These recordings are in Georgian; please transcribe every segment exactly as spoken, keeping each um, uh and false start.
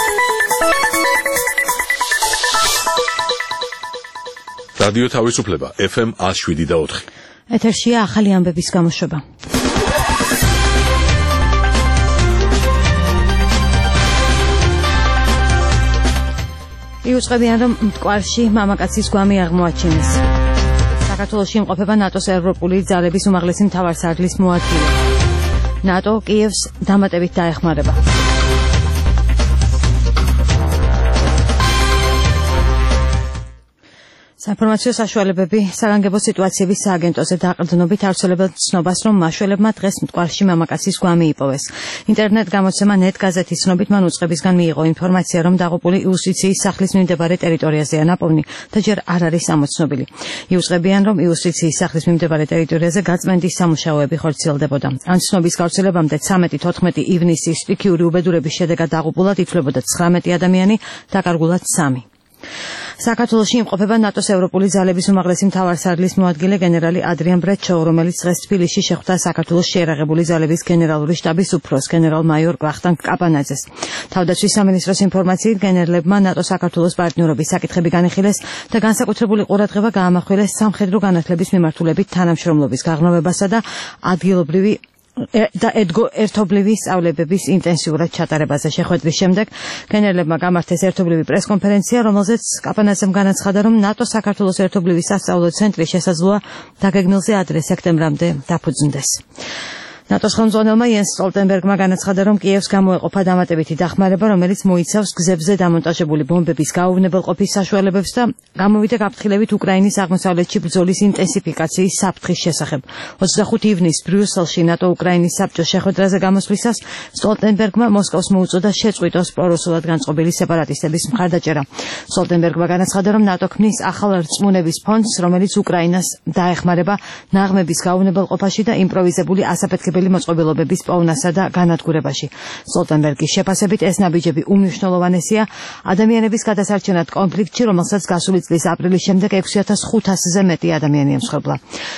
რადიო თავისუფლება ეფ ემ ათს შვიდი და ოთხი. ეთერშია ახალი ამბების გამოშვება. იუწყებიან, რომ მტკვარში მამაკაცის გვამი აღმოაჩინეს. საქართველოში იმყოფება ნატოს ევროპული ძალების უმაღლესი მთავარსარდლის მოადგილე. ნატო კიევს დამატებით დაეხმარება. საინფორმაციო საშუალებები საგანგებო სიტუაციების სააგენტოზე დაყრდნობით ავრცელებენ ცნობას, რომ მაშველებმა დღეს მტკვარში მამაკაცის გვამი იპოვეს. ინტერნეტ გამოცემა ნეტ გაზეთის ცნობით მან უწყებისგან მიიღო ინფორმაცია, რომ დაღუპული იუსტიციის სახლის მიმდებარე ტერიტორიაზეა ნაპოვნი და ჯერ არ არის ამოცნობილი. იუწყებიან, რომ იუსტიციის სახლის მიმდებარე ტერიტორიაზე გაწმენდის სამუშაოები ხორციელდებოდა. ამ ცნობის გავრცელებამდე ცამეტი თოთხმეტი ივნისის სტიქიური უბედურების შედეგად დაღუპულად ითვლებოდა ცხრამეტი ადამიანი, დაკარგულად სამი. საქართველოში იმყოფება ნატოს ევროპული ძალების უმაღლესი მთავარსარდლის მოადგილე გენერალი ადრიან ბრეჩოვ, რომელიც დღეს თბილისში შეხვდა საქართველოს შეიარაღებული ძალების გენერალური შტაბის უფროს გენერალ-მაიორ ვახტანგ კაპანაძეს. თავდაცვის სამინისტროს ინფორმაციით გენერლებმა ნატო-საქართველოს პარტნიორობის საკითხები განიხილეს და განსაკუთრებული ყურადღება გაამახვილეს სამხედრო განათლების მიმართულებით თანამშრომლობის გაღრმავებასა და ადგილობრივი და ერთობლივი სწავლებების ინტენსიურად ჩატარებაზე. შეხვედრის შემდეგ გენერლებმა გამართეს ერთობლივი პრესკონფერენცია, რომელზეც კაპანაძემ განაცხადა, რომ ნატო-საქართველოს ერთობლივი სასწავლო ცენტრი შესაძლოა დაგეგმილზე ადრე სექტემბრამდე დაფუძნდეს. ნატოს ხელმძღვანელმა იენს სტოლტენბერგმა განაცხადა, რომ კიევს გამოეყოფა დამატებითი დახმარება, რომელიც მოიცავს გზებზე დამონტაჟებული ბომბების გაუვნებელყოფის საშუალებებს და გამოვიდა გაფრთხილებით უკრაინის აღმოსავლეთში ბრძოლის ინტენსიფიკაციის საფრთხის შესახებ. ოცდახუთი ივნისს ბრიუსელში ნატო-უკრაინის საბჭოს შეხვედრაზე გამოსვლისას სტოლტენბერგმა მოსკოვს მოუწოდა შეწყვიტოს პრორუსულად განწყობილი სეპარატისტების მხარდაჭერა. სტოლტენბერგმა განაცხადა, რომ ნატო ქმნის ახალ რწმუნების ფონდს, რომელიც უკრაინას დაეხმარება ნაღმების გაუვნებელყოფაში და იმპროვიზებული ასაფეთქებელი მოწყობილობების პოვნასა და განადგურებაში. სტოლტენბერგის შეფასებით ეს ნაბიჯები უმნიშვნელოვანესია ადამიანების გადასარჩენად კონფლიქტში, რომელსაც გასული წლის აპრილის შემდეგ ექვსი ათას ხუთასზე მეტი ადამიანი ემსხვერპლა.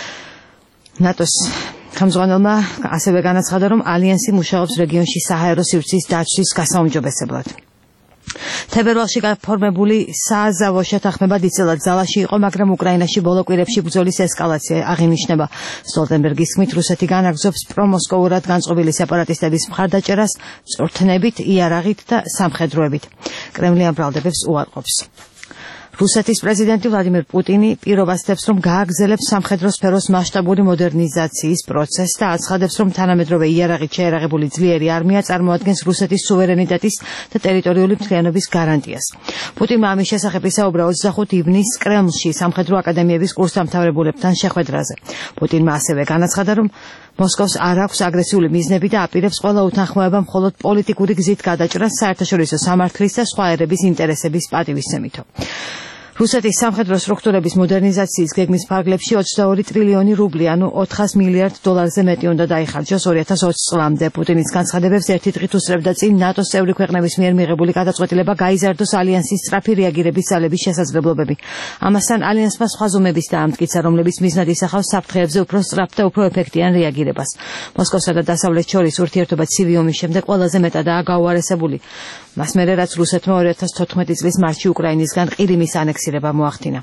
ნატოს ხელმძღვანელმა ასევე განაცხადა, რომ ალიანსი მუშაობს რეგიონში საჰაერო სივრცის დაცვის გასაუმჯობესებლად. თებერვალში გაფორმებული სააზავო შეთანხმება დიდწილად ძალაში იყო, მაგრამ უკრაინაში ბოლო კვირებში ბრძოლის ესკალაცია აღინიშნება. სტოლტენბერგის თქმით, რუსეთი განაგრძობს პრომოსკოვურად განწყობილი სეპარატისტების მხარდაჭერას წვრთნებით, იარაღით და სამხედროებით. კრემლი ამ ბრალდებებს უარყოფს. რუსეთის პრეზიდენტი ვლადიმირ პუტინი პირობასდებს, რომ გააგრძელებს სამხედრო სფეროს მასშტაბური მოდერნიზაციის პროცესს და აცხადებს, რომ თანამედროვე იარაღით შეიარაღებული ძლიერი არმია წარმოადგენს რუსეთის სუვერენიტეტის და ტერიტორიული მთლიანობის გარანტიას. პუტინმა ამის შესახებ ისაუბრა ოცდახუთი ივნისს კრემლში სამხედრო აკადემიების კურსდამთავრებულებთან შეხვედრაზე. პუტინმა ასევე განაცხადა, რომ მოსკოვს არ აქვს აგრესიული მიზნები და აპირებს ყველა უთანხმოება მხოლოდ პოლიტიკური გზით გადაჭრას საერთაშორისო სამართლის და სხვა ერების ინტერესების პატივისცემითო. რუსეთის სამხედრო სტრუქტურების მოდერნიზაციის გეგმის ფარგლებში ოცდაორი ტრილიონი რუბლი, ანუ ოთხას მილიარდ დოლარზე მეტი უნდა დაიხარჯოს ორი ათას ოცი წლამდე. პუტინის განცხადებებს ერთი დღით უსწრებდა წინ ნატოს წევრი ქვეყნების მიერ მიღებული გადაწყვეტილება გაიზარდოს ალიანსის სწრაფი რეაგირების ძალების შესაძლებლობები. ამასთან ალიანსმა სხვა ზომების დაამტკიცა, რომლებიც მიზნად ისახავს საფრთხეებზე უფრო სწრაფ და უფრო ეფექტიან რეაგირებას. მოსკოვსა და დასავლეთს შორის ურთიერთობა ცივი ომის შემდეგ ყველაზე მეტადაა გაუარესებული. მას მერე რაც რუსეთმა ორი ათას თოთხმეტი წლის მარტში უკრაინისგან ყირიმის ანექსირება მოახდინა.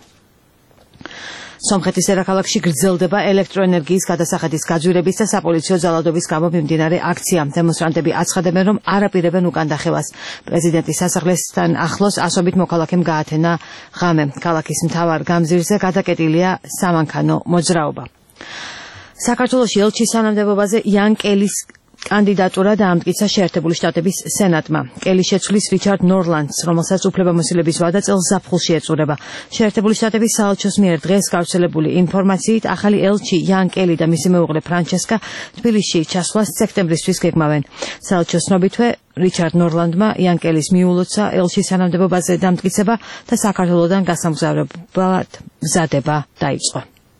სომხეთის დედაქალაქში გრძელდება ელექტროენერგიის გადასახადის გაძვირების და საპოლიციო ძალადობის გამო მიმდინარე აქცია. დემონსტრანტები აცხადებენ, რომ არ აპირებენ უკან დახევას. პრეზიდენტის სასახლესთან ახლოს ასობით მოქალაქემ გაათენა ღამე. ქალაქის მთავარ გამზირზე გადაკეტილია სამანქანო მოძრაობა. საქართველოში ელჩის თანამდებობაზე იან კელის კანდიდატურა დაამტკიცა შეერთებული შტატების სენატმა. კელი შეცვლის რიჩარდ ნორლანდს, რომელსაც უფლებამოსილების ვადა წელს ზაფხულში ეწურება. შეერთებული შტატების საელჩოს მიერ დღეს გავრცელებული ინფორმაციით, ახალი ელჩი იან კელი და მისი მეუღლე ფრანჩესკა თბილისში ჩასვლას სექტემბრისთვის გეგმავენ. საელჩოს ცნობითვე რიჩარდ ნორლანდმა იან კელის მიულოცა ელჩის თანამდებობაზე დამტკიცება და საქართველოდან გასამგზავრებლად მზადება დაიწყო.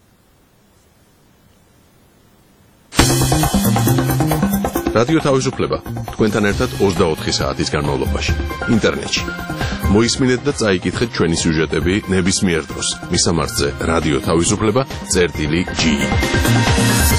რადიო თავისუფლება თქვენთან ერთად ოცდაოთხი საათის განმავლობაში ინტერნეტში. მოისმინეთ და წაიკითხეთ ჩვენი სიუჟეტები ნებისმიერ დროს. მისამართზე რადიო თავისუფლება წერტილი ჯი.